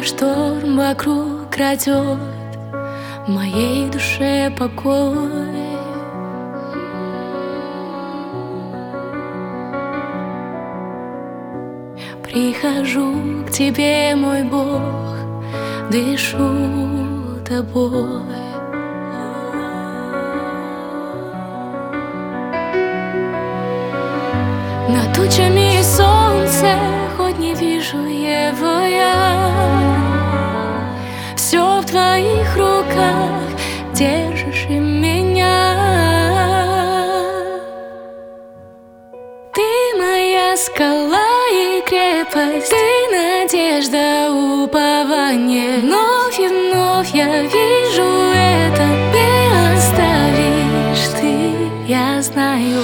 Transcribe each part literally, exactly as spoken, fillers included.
шторм вокруг крадет моей душе покой. Прихожу к тебе, мой Бог, дышу тобой. Над тучами солнце, хоть не вижу его я, все в твоих руках, держишь и меня. Ты моя скала и крепость, ты надежда, упование. Вновь и вновь я вижу это, не оставишь ты, я знаю.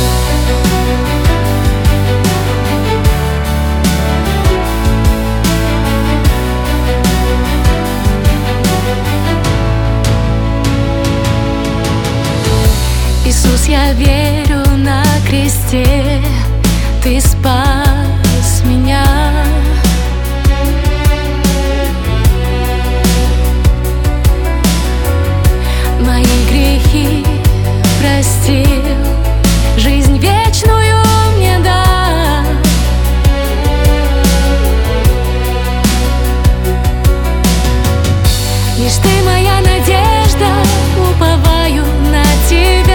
Иисус, я верю, на кресте Ты спас меня. Мои грехи простил, жизнь вечную мне дал. Лишь Ты моя надежда, уповаю на Тебя.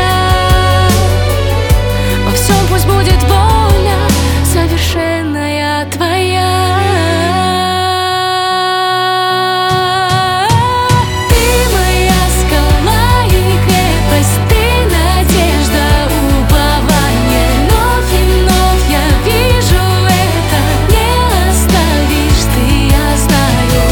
Пусть будет воля совершенная Твоя. Ты моя скала и крепость, Ты надежда, упование. Вновь и вновь я вижу это, не оставишь Ты, я знаю.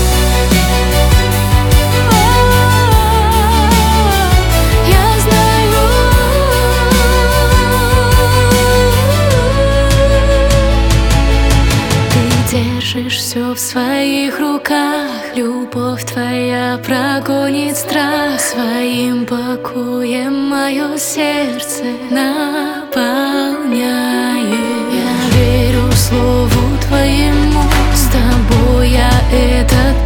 Я знаю. Держишь все в своих руках, любовь Твоя прогонит страх. Своим покоем мое сердце наполняет. Я верю Слову Твоему, с Тобой я это